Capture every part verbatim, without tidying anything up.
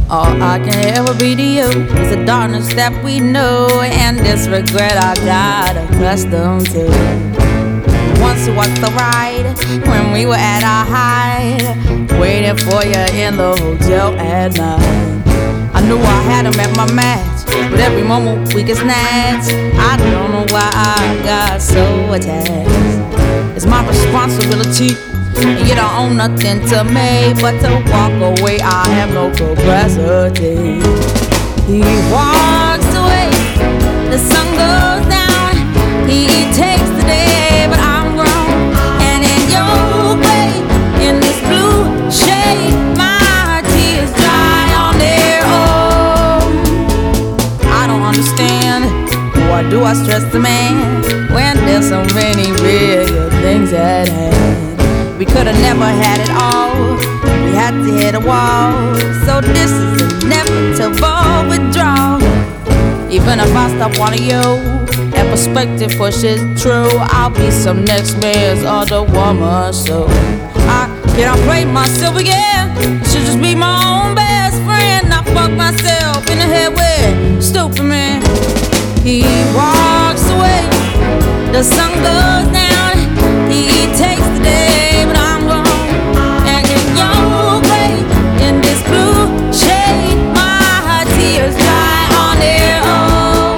All I can ever be to you is the darkness that we know, and this regret I got accustomed to. Once it was the ride when we were at our height, waiting for you in the hotel at night. I knew I had him at my match, but every moment we get snatched. I don't know why I got so attached. It's my responsibility, and you don't own nothing to me but to walk away. I have no capacity. He walks away, the sun goes down. He takes the day, but I'm grown. And in your way, in this blue shade, my tears dry on their own. I don't understand, why do I stress the man when there's so many real things at hand? We could've never had it all, we had to hit a wall. So this is inevitable withdrawal. Even if I stop wanting you, that perspective pushes true. I'll be some next man's other woman, so I can't play myself again. I should just be my own best friend. I fuck myself in the head with stupid man. He walks away, the sun goes down. He takes the day, but I'm gone. And in your way, in this blue shade, my tears dry on their own.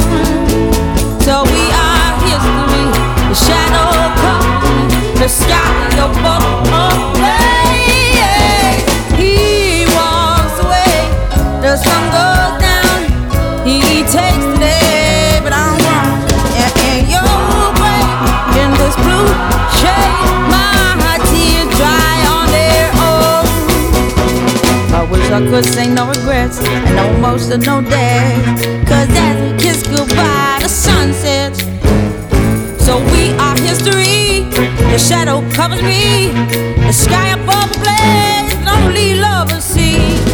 So we are history, the shadow comes, the sky above away. He walks away, the sun goes down. He takes the day, but I'm gone. And in your way, in this blue shade, my tears dry on their own. I wish I could say no regrets and no emotional day, cause as we kiss goodbye, the sun sets. So we are history, the shadow covers me, the sky above the blaze, lonely lovers see.